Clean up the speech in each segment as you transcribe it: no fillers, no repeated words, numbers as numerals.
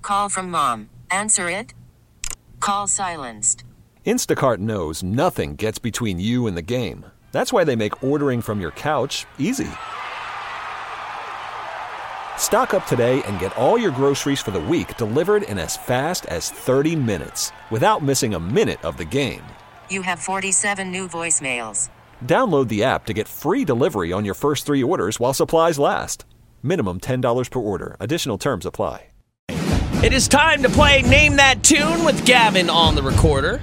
call from mom. Answer it. Call silenced. Instacart knows nothing gets between you and the game. That's why they make ordering from your couch easy. Stock up today and get all your groceries for the week delivered in as fast as 30 minutes without missing a minute of the game. You have 47 new voicemails. Download the app to get free delivery on your first 3 orders while supplies last. Minimum $10 per order. Additional terms apply. It is time to play Name That Tune with Gavin on the recorder.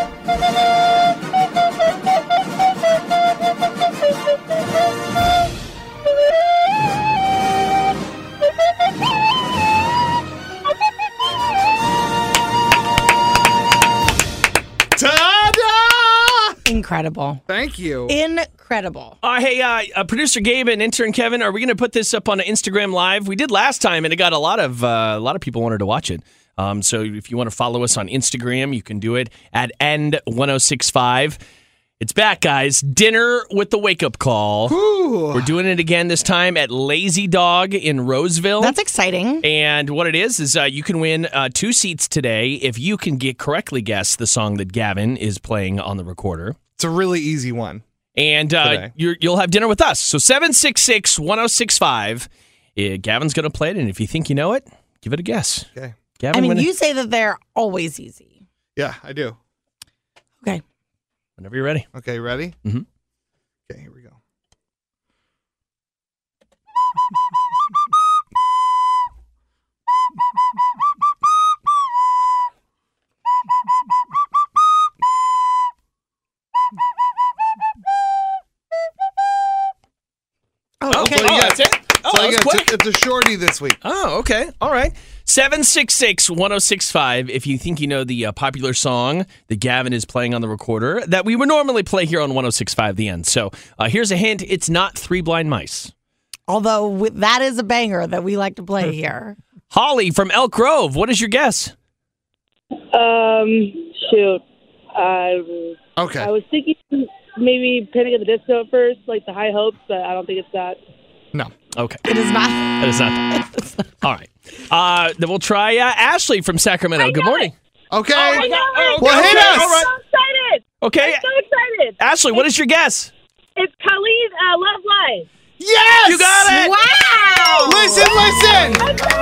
Incredible. Thank you. Incredible. Hey, producer Gabe and intern Kevin, are we going to put this up on Instagram Live? We did last time, and it got a lot of people wanted to watch it. So if you want to follow us on Instagram, you can do it at End1065. It's back, guys. Dinner with the Wake-Up Call. Ooh. We're doing it again this time at Lazy Dog in Roseville. That's exciting. And what it is you can win 2 seats today if you can correctly guess the song that Gavin is playing on the recorder. It's a really easy one. And you'll have dinner with us. So 766-1065. Gavin's going to play it, and if you think you know it, give it a guess. Okay. Gavin, you say that they're always easy. Yeah, I do. Okay. Whenever you're ready. Okay, ready? Mm-hmm. Okay, here we go. Okay. That's it? That was quick. It's a shorty this week. Oh, okay. All right. 766-1065 if you think you know the popular song that Gavin is playing on the recorder that we would normally play here on 1065 The End. So here's a hint. It's not Three Blind Mice. Although that is a banger that we like to play here. Holly from Elk Grove, what is your guess? Shoot. Okay. I was thinking maybe Panic at the Disco at first, like the High Hopes, but I don't think it's that. No. Okay. It is not. That is not that. All right. Then we'll try Ashley from Sacramento. Good morning. Okay. I know it. Well, hit us. All right. I'm so excited. Okay. I'm so excited. Ashley, what is your guess? It's Khalid, Love Life. Yes! You got it. Wow! Listen. I'm so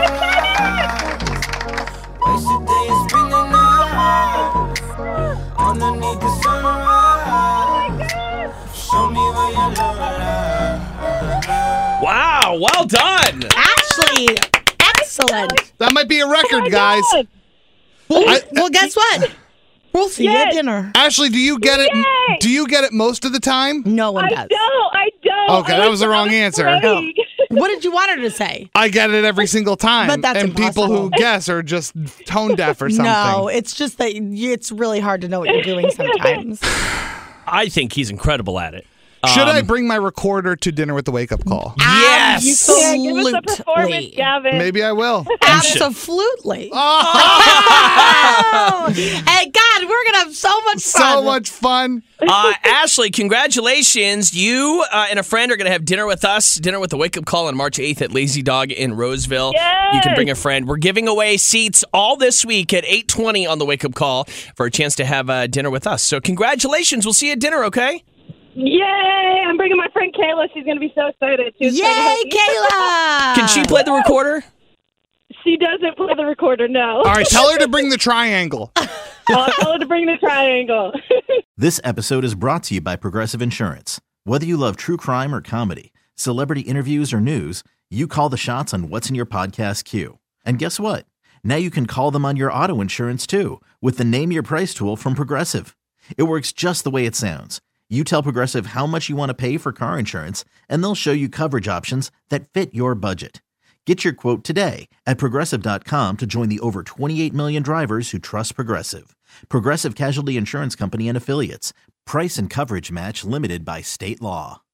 Wow. Well done. Ashley, excellent. That might be a record, guys. Well, guess what? We'll see you at dinner. Ashley, do you get it? Yay! Do you get it most of the time? No one I does. don't. Okay, that was the wrong answer. ready. What did you want her to say? I get it every single time. But that's and people who impossible. guess are just tone deaf or something. No, it's just that it's really hard to know what you're doing sometimes. I think he's incredible at it. Should I bring my recorder to dinner with the wake-up call? Yes. Yeah, give us a performance, Absolutely. Gavin. Maybe I will. Absolutely. Oh, Hey, God, we're going to have so much fun. so much fun. Ashley, congratulations. You and a friend are going to have dinner with us, dinner with the Wake-Up Call on March 8th at Lazy Dog in Roseville. Yes. You can bring a friend. We're giving away seats all this week at 8:20 on the Wake-Up Call for a chance to have dinner with us. So congratulations. We'll see you at dinner, okay? Yay! I'm bringing my friend Kayla. She's going to be so excited. She was Yay, trying to help me. Kayla! Can she play the recorder? She doesn't play the recorder, no. All right, tell her to bring the triangle. I'll tell her to bring the triangle. This episode is brought to you by Progressive Insurance. Whether you love true crime or comedy, celebrity interviews or news, you call the shots on what's in your podcast queue. And guess what? Now you can call them on your auto insurance too with the Name Your Price tool from Progressive. It works just the way it sounds. You tell Progressive how much you want to pay for car insurance, and they'll show you coverage options that fit your budget. Get your quote today at Progressive.com to join the over 28 million drivers who trust Progressive. Progressive Casualty Insurance Company and Affiliates. Price and coverage match limited by state law.